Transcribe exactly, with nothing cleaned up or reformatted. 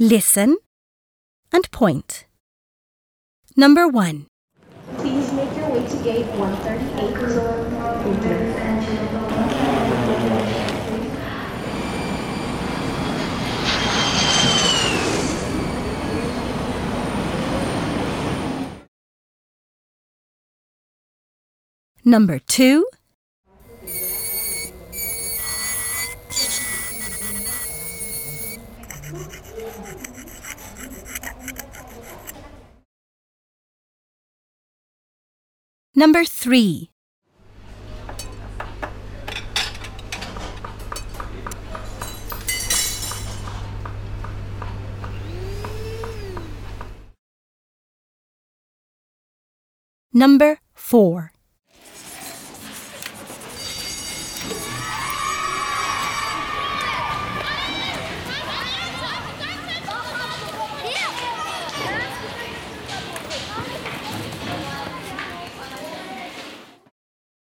Listen and point. Number one. Please make your way to gate one thirty-eight. Thank you. Number two. Number three. Number four.